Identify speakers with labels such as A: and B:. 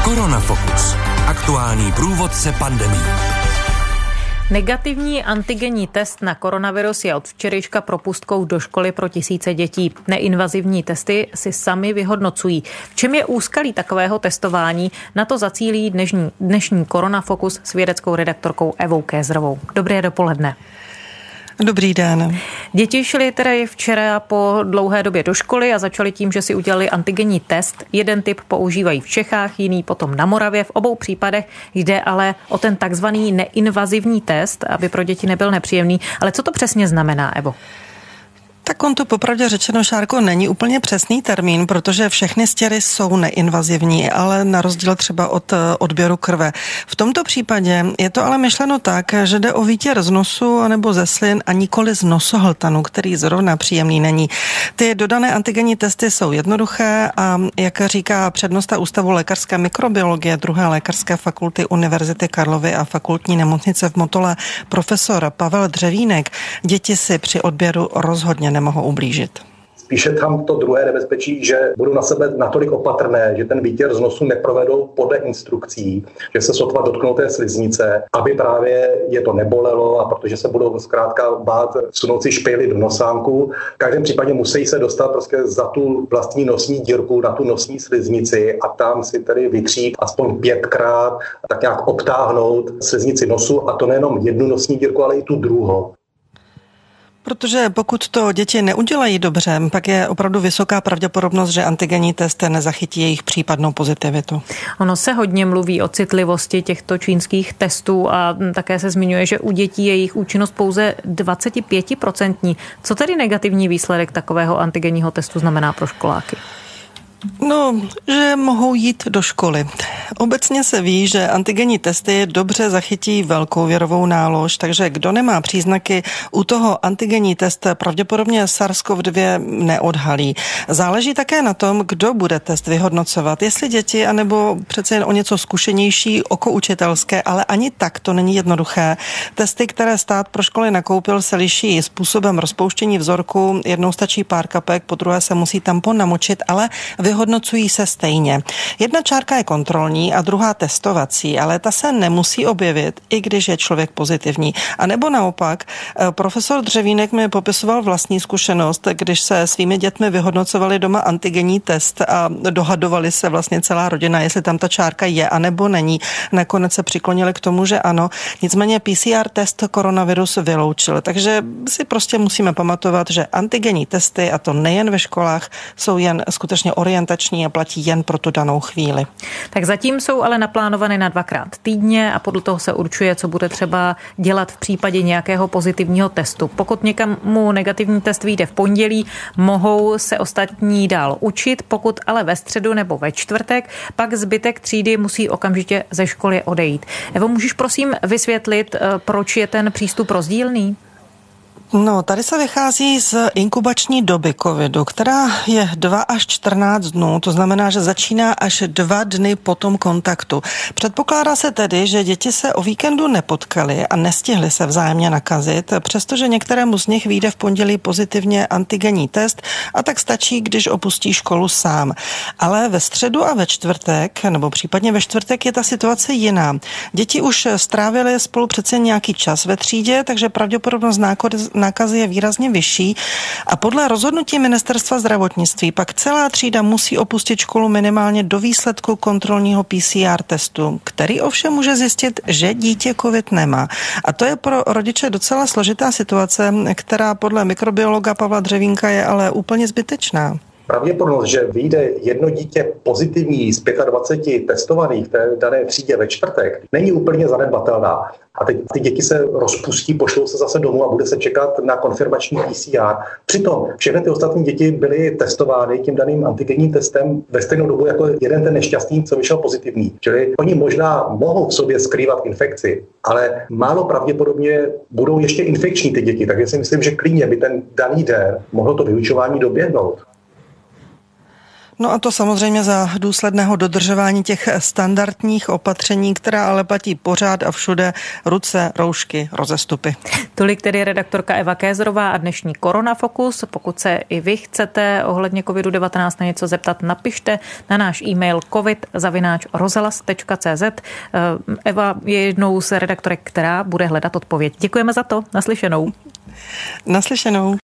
A: Koronafokus. Aktuální průvodce pandemií.
B: Negativní antigenní test na koronavirus je od včerejška propustkou do školy pro tisíce dětí. Neinvazivní testy si sami vyhodnocují. V čem je úskalí takového testování? Na to zacílí dnešní Koronafokus s vědeckou redaktorkou Evou Kézrovou. Dobré dopoledne.
C: Dobrý den.
B: Děti šly tedy včera po dlouhé době do školy a začali tím, že si udělali antigenní test. Jeden typ používají v Čechách, jiný potom na Moravě. V obou případech jde ale o ten takzvaný neinvazivní test, aby pro děti nebyl nepříjemný. Ale co to přesně znamená, Evo?
C: Tak on to popravdě řečeno, Šárko, není úplně přesný termín, protože všechny stěry jsou neinvazivní, ale na rozdíl třeba od odběru krve. V tomto případě je to ale myšleno tak, že jde o výtěr z nosu anebo ze slin a nikoli z nosohltanu, který zrovna příjemný není. Ty dodané antigenní testy jsou jednoduché a jak říká přednosta Ústavu lékařské mikrobiologie 2. lékařské fakulty Univerzity Karlovy a fakultní nemocnice v Motole profesor Pavel Dřevínek, děti si při odběru rozhodně nemohou ublížit.
D: Spíše tam to druhé nebezpečí, že budou na sebe natolik opatrné, že ten výtěr z nosu neprovedou podle instrukcí, že se sotva dotknou té sliznice, aby právě je to nebolelo a protože se budou zkrátka bát sunout si špejly do nosánku. V každém případě musí se dostat prostě za tu vlastní nosní dírku na tu nosní sliznici a tam si tedy vytřít aspoň 5krát, tak nějak obtáhnout sliznici nosu a to nejenom jednu nosní dírku, ale i tu druhou.
C: Protože pokud to děti neudělají dobře, pak je opravdu vysoká pravděpodobnost, že antigenní test nezachytí jejich případnou pozitivitu.
B: Ono se hodně mluví o citlivosti těchto čínských testů a také se zmiňuje, že u dětí je jejich účinnost pouze 25%. Co tedy negativní výsledek takového antigenního testu znamená pro školáky?
C: No, že mohou jít do školy. Obecně se ví, že antigenní testy dobře zachytí velkou virovou nálož, takže kdo nemá příznaky, u toho antigenní test pravděpodobně SARS-CoV-2 neodhalí. Záleží také na tom, kdo bude test vyhodnocovat, jestli děti, anebo přece jen o něco zkušenější oko učitelské, ale ani tak to není jednoduché. Testy, které stát pro školy nakoupil, se liší způsobem rozpouštění vzorku. Jednou stačí pár kapek, po druhé se musí tampon namočit, ale vyhodnocují se stejně. Jedna čárka je kontrolní a druhá testovací, ale ta se nemusí objevit, i když je člověk pozitivní. A nebo naopak, profesor Dřevínek mi popisoval vlastní zkušenost, když se svými dětmi vyhodnocovali doma antigenní test a dohadovali se vlastně celá rodina, jestli tam ta čárka je a nebo není. Nakonec se přiklonili k tomu, že ano. Nicméně PCR test koronavirus vyloučil. Takže si prostě musíme pamatovat, že antigenní testy, a to nejen ve školách, jsou jen skutečně orientační a platí jen pro tu danou chvíli.
B: Tak zatím jsou ale naplánované na 2krát týdně a podle toho se určuje, co bude třeba dělat v případě nějakého pozitivního testu. Pokud někomu negativní test vyjde v pondělí, mohou se ostatní dál učit, pokud ale ve středu nebo ve čtvrtek, pak zbytek třídy musí okamžitě ze školy odejít. Evo, můžeš prosím vysvětlit, proč je ten přístup rozdílný?
C: No, tady se vychází z inkubační doby covidu, která je 2 až 14 dnů, to znamená, že začíná až 2 dny po tom kontaktu. Předpokládá se tedy, že děti se o víkendu nepotkaly a nestihly se vzájemně nakazit, přestože některému z nich vyjde v pondělí pozitivně antigenní test a tak stačí, když opustí školu sám. Ale ve středu a ve čtvrtek, nebo případně ve čtvrtek je ta situace jiná. Děti už strávily spolu přece nějaký čas ve třídě, takže pravděpodobnost nákazy je výrazně vyšší a podle rozhodnutí Ministerstva zdravotnictví pak celá třída musí opustit školu minimálně do výsledku kontrolního PCR testu, který ovšem může zjistit, že dítě COVID nemá. A to je pro rodiče docela složitá situace, která podle mikrobiologa Pavla Dřevínka je ale úplně zbytečná.
D: Pravděpodobnost, že vyjde jedno dítě pozitivní z 25 testovaných v té dané třídě ve čtvrtek, není úplně zanedbatelná. A teď ty děti se rozpustí, pošlou se zase domů a bude se čekat na konfirmační PCR. Přitom všechny ty ostatní děti byly testovány tím daným antigenním testem ve stejnou dobu jako jeden ten nešťastný, co vyšel pozitivní. Čili oni možná mohou v sobě skrývat infekci, ale málo pravděpodobně budou ještě infekční ty děti. Takže si myslím, že klidně by ten daný den mohlo to vyučování doběhnout.
C: No a to samozřejmě za důsledného dodržování těch standardních opatření, která ale platí pořád a všude: ruce, roušky, rozestupy.
B: Tolik tedy redaktorka Eva Kézerová a dnešní Koronafokus. Pokud se i vy chcete ohledně COVID-19 na něco zeptat, napište na náš e-mail covid@rozhlas.cz. Eva je jednou z redaktorek, která bude hledat odpověď. Děkujeme za to. Naslyšenou.
C: Naslyšenou.